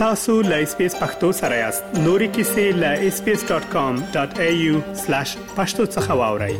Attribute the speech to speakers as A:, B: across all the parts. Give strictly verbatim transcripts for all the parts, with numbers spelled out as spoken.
A: تاسو لا اس پی اس پختو سره یاست. نوري کیسې لا اس پی اس ډاٹ کام ډاٹ اي يو سلاش پښتو څخه واورئ.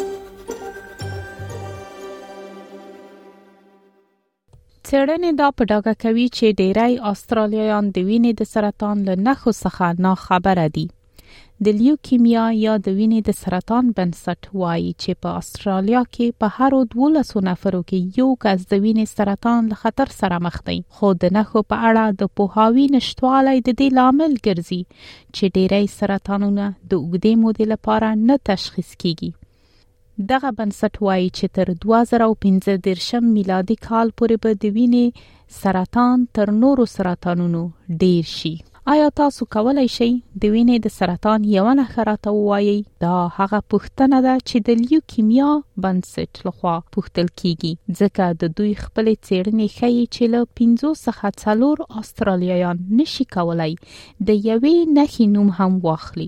B: څېړنې دا په ډاګه کوي چې ډېری استرالیایان د وینې د سرطان له نښو څخه ناخبره دي. د لیوکیمیا یا د وینې د سرطان بنسټ وایي چې په استرالیا کې په هر دولسو نفرو کې یو کس د وینې سرطان له خطر سره مخ دی. خو د نښو په اړه د پوهاوي نشتوالی د دې لامل ګرځي چې ډېری سرطانونه د اوږدې مودې لپاره نه تشخیص کیږي. دغه بنسټ وایي چې تر دوه زره پنځه دېرشم میلادي کال پورې به د وینې سرطان تر نورو سرطانونو ډیر شي. آیا تاسو کولای شئ د وینې د سرطان یو نښه راته ووایئ؟ دا هغه پوښتنه ده چې د لیوکیمیا بنسټ لخوا پوښتل کیږي، ځکه د دوی خپلې څېړنې ښیي چې له پنځو څخه څلور استرالیایان نشي کولای د یوې نښې نوم هم واخلي.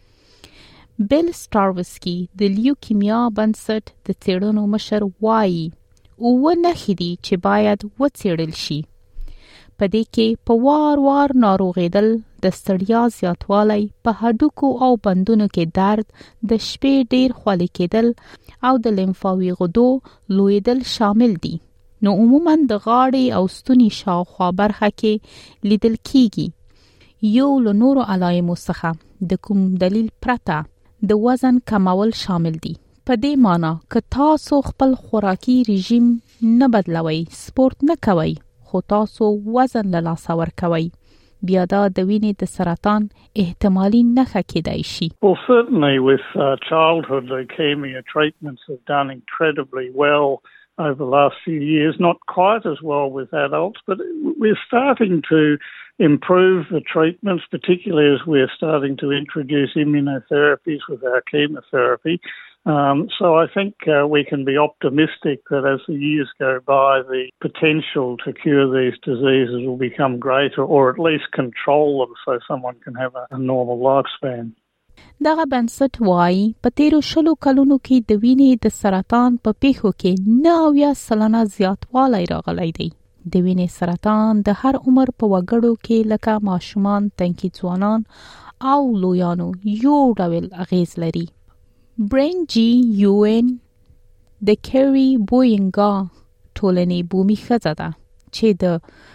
B: بیل سټاروسکي د لیوکیمیا بنسټ د څېړنو مشر وایي اووه نښې دي چې باید وڅېړل شي. په دې کې په وار وار ناروغېدل، د ستړیا زیاتوالی، په هډوکو او بندونو کې درد، د شپې ډیر خولې کېدل او د لیمفاوي غدو لویدل شامل دي. نو عموماً د غاړې او ستوني شاوخوا برخه کې لیدل کیږي. یو له نورو علایمو څخه د کوم دلیل پرته د وزن کمول شامل دي. په دې معنی که تاسو خپل خوراکي رژیم نه بدلوئ، سپورت نه کوئ، خو تاسو وزن له لاسه ورکوئ، بیا دا د وینې د سرطان احتمالي نښه کېدای شي.
C: Well, certainly with uh, childhood leukemia, treatments have done incredibly well over the last few years, not quite as well with adults, but we're starting to improve the treatments, particularly as we're starting to introduce immunotherapies with our chemotherapy. Um, so I think uh, we can be optimistic that as the years go by, the potential to cure these diseases will become greater, or at least control them so someone can have a, a normal lifespan.
B: دغه بنسټ وایي په تیرو شلو کلونو کې د وینې د سرطان په پیښو کې نه اویا سلنه زیاتوالی راغلی دی. د وینې سرطان د هر عمر په وګړو کې لکه ماشومان، تنکي ځوانان او لویانو یو ډول اغیز لري. برین جی یوین د کیری بوینګا ټولنې بومي ښځه ده چې د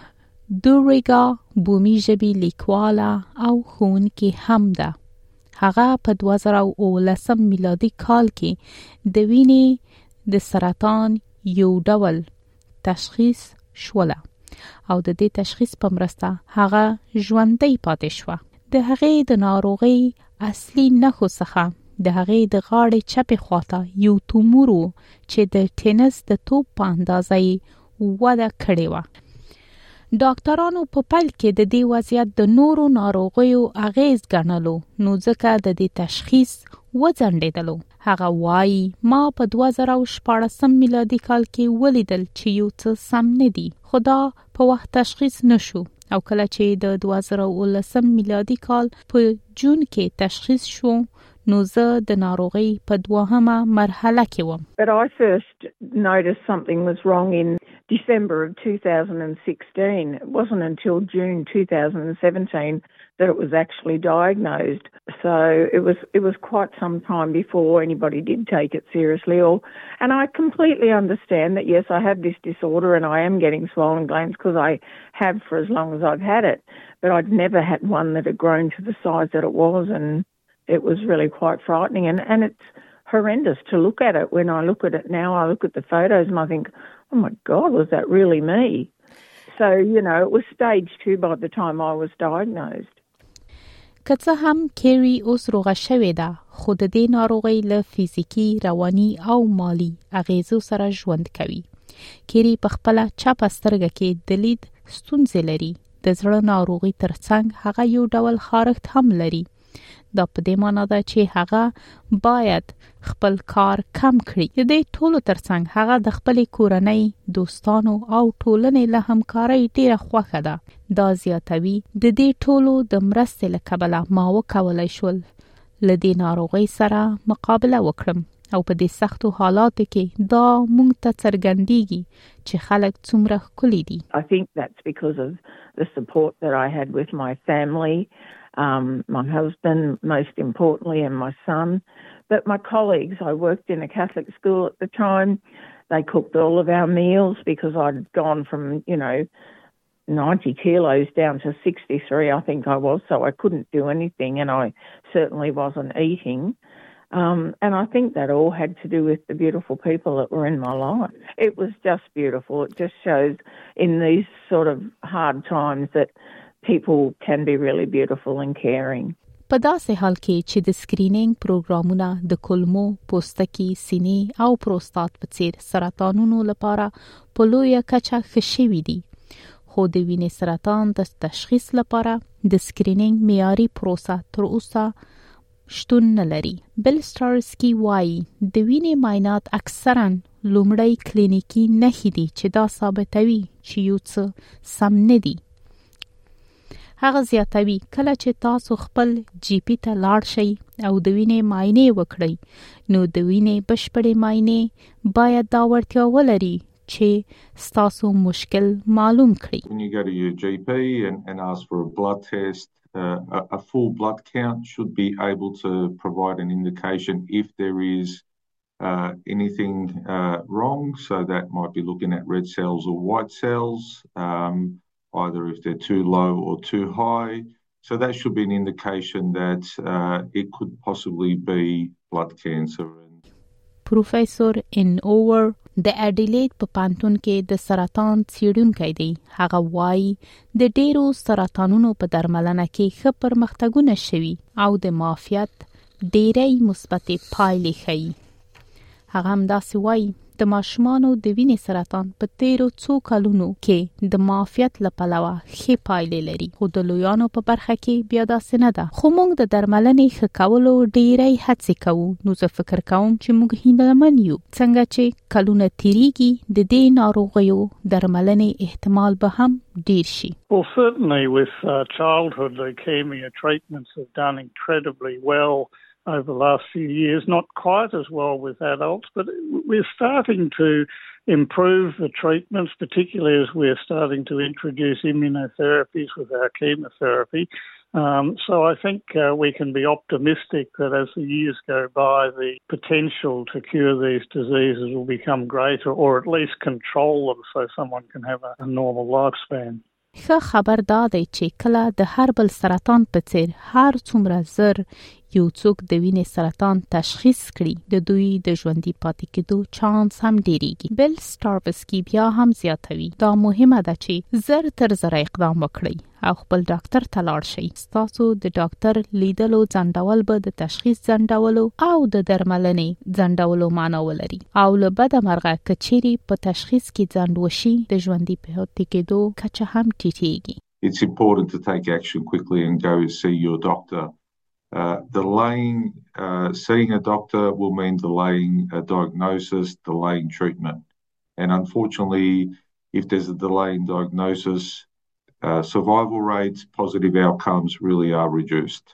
B: دوريګا بومي ژبې لیکواله او ښوونکې هم ده. هغه په دوه زره اوولسم میلادي کال کې د وینې د سرطان یو ډول تشخیص شوله او د دې تشخیص په مرسته هغه ژوندۍ پاتې شوه. د هغې د ناروغۍ اصلي نښو څخه د هغې د غاړې چپې خواته یو تومور و چې د ټینس د توپ په اندازه یې وده کړې وه. ډاکټرانو په پیل کې د دې وضعیت د نورو ناروغیو اغیز ګڼلو، نو ځکه د دې تشخیص وځنډېدلو. هغه وایي ما په دوه زره شپاړسم میلادي کال کې ولیدل چې یو څه سم نه دي، خو دا په وخت تشخیص نشو، او کله چې د دوه زره اوولسم میلادي کال په جون کې تشخیص شو نو زه د ناروغۍ په دوهمه مرحله کې وم.
D: But I first noticed something was wrong in December of two thousand sixteen. It wasn't until June two thousand seventeen that it was actually diagnosed. So it was it was quite some time before anybody did take it seriously. Or, and I completely understand that, yes, I have this disorder and I am getting swollen glands because I have for as long as I've had it. But I'd never had one that had grown to the size that it was, and it was really quite frightening. And, and it's horrendous to look at it. When I look at it now, I look at the photos and I think, oh my God, was that really me? So, you know, it was stage two by the time I was diagnosed.
B: که څه هم کیری اوس روغه شوې ده، خو د دې ناروغۍ له فزیکي، رواني او مالی اغیزو سره ژوند کوي. کیری په خپله چپه سترګه کې د لید ستونزې لري. د زړه ناروغي ترڅنګ هغه یو ډول خارښت هم لري. دا په دې معنی ده چې هغه باید خپل کار کم کړي. د دې ټولو ترڅنګ هغه د خپلې کورنۍ، دوستانو او ټولنې له همکارۍ ډیره خوښه ده. دا زیاتوي د دې ټولو د مرستې له کبله ما وکولای شول له دې ناروغۍ سره مقابله وکړم او په دې سختو حالاتو کې دا مونږ ته څرګندېږي چې خلک څومره ښکلي دي.
D: I think that's because of the support that I had with my family, um, my husband most importantly and my son. But my colleagues, I worked in a Catholic school at the time. They cooked all of our meals because I'd gone from, you know, ninety kilos down to sixty-three, I think I was, so I couldn't do anything and I certainly wasn't eating. Um, and I think that all had to do with the beautiful people that were in my life. It was just beautiful. It just shows in these sort of hard times that people can be really beautiful and caring.
B: په داسې حال کې چې د سکرینینګ پروګرامونه د کولمو، پوستکي، سینې او پروستات په څیر سرطانونو لپاره په لویه کچه ښه شوي دي، خو د وینې سرطان د تشخیص لپاره د سکرینینګ معیاري پروسه تر اوسه شتون نه لري. بل سټارسکی وایي د وینې معاینات اکثرا لومړی کلینیکي نښې دي چې دا ثابتوي چې یو څه سم نه دي. هغه زیاتوي کله چې تاسو خپل جی پی ته لاړ شئ او د وینې معاینې وکړئ نو د وینې بشپړې معاینې باید دا وړتیا ولري چې ستاسو مشکل معلوم کړي.
E: When you go to your G P and, and ask for a blood test, uh, a, a full blood count should be able to provide an indication if there is uh, anything uh, wrong. So that might be looking at red cells or white cells, um, either if they're too low or too high. So that should be an indication that uh, it could possibly be blood cancer.
B: پروفیسور ان اوور د اډیلیډ په پانتون کې د سرطان څیړونکی دی. هغه وایي د ډیرو سرطانونو په درملنه کې ښه پرمختګونه شوي او د معافیت ډیری مثبتې پایلې ښیي. هغه همداسې وایي د ماشومانو د وینې سرطان په تیرو څو کلونو کې د معافیت له پلوه ښې پایلې لري، خو د لویانو په برخه کې بیا داسې نه ده. خو موږ د درملنې ښه کولو ډیری هڅې کوو، نو زه فکر کوم چې موږ هیلهمن یو څنګه چې کلونه تیریږي د دې ناروغیو درملنې احتمال به هم ډیر شي.
C: Well, certainly with uh, childhood leukemia, treatments have done incredibly well over the last few years, not quite as well with adults, but we're starting to improve the treatments, particularly as we're starting to introduce immunotherapies with our chemotherapy. Um, so I think uh, we can be optimistic that as the years go by, the potential to cure these diseases will become greater, or at least control them so someone can have a, a normal lifespan.
B: ښه خبر دا دی چې کله د هر بل سرطان په څیر هر څومره زر یو څوک د وینې سرطان تشخیص کړي د دوی د ژوندي پاتې کېدو چانس هم ډیریږي. بل سټاربسکی بیا هم زیاتوي دا مهمه ده چې زر تر زر اقدام وکړئ او خپل ډاکټر ته لاړ شئ. ستاسو د ډاکټر لیدلو ځنډول به د تشخیص ځنډولو او د درملنې ځنډولو معنا ولري او له بده مرغه که چیرې په تشخیص کې ځنډ وشي د ژوندي پاتې کېدو کچه هم ټیټیږي.
E: It's important to take action quickly and go see your doctor. Uh, delaying uh, seeing a doctor will mean delaying a diagnosis, delaying treatment. And unfortunately, if there's a delay in diagnosis, uh, survival rates, positive outcomes really are reduced.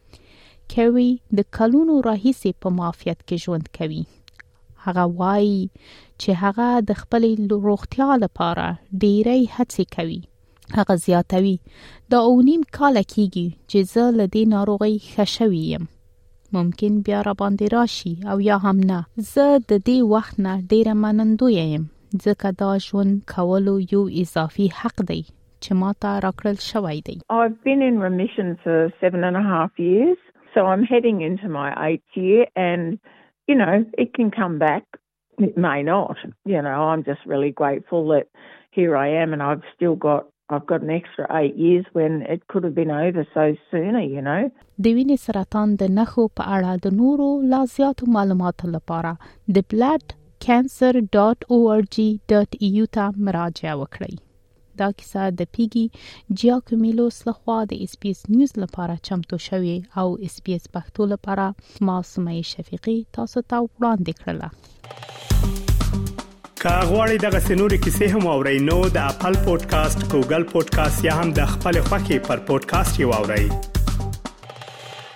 B: کوي د کلونو راهیسې په معافیت کې ژوند کوي. هغه وایي چې هغه د خپلې روغتیا لپاره ډیری هڅې کوي. هغه زیاتوي دا اونیم کاله کېږي چې زه له دې ناروغۍ ښه شوی یم. ممکن بیا را باندې راشي او یا هم نه. زه د دې وخت نه ډیره منندویه یم ځکه دا ژوند کولو یو اضافي حق دی چې ما ته راکړل شوی دی.
D: I've been in remission for seven and a half years, so I'm heading into my eighth year, and you know, it can come back, it may not. You know, I'm just really grateful that here I am and I've still got I've got an extra eight years when it could have been over so sooner, you know.
B: د وینې سرطان د نښو په اړه د نورو لا زیاتو معلوماتو لپاره د blood cancer dot org dot e u ته مراجعه وکړئ. دا کیسه د پیګي جیاکومیلوس لخوا د اس پی اس نیوز لپاره چمتو شوی او اس پی اس پښتو لپاره ما سمای شفیقی تاسو ته وړاندې کړله.
A: که غواړئ دغه سنوري کیسې هم اورئ نو د خپل پودکاسټ ګوګل پودکاسټ یا هم د خپل خوښي پر پودکاسټ یو اورئ.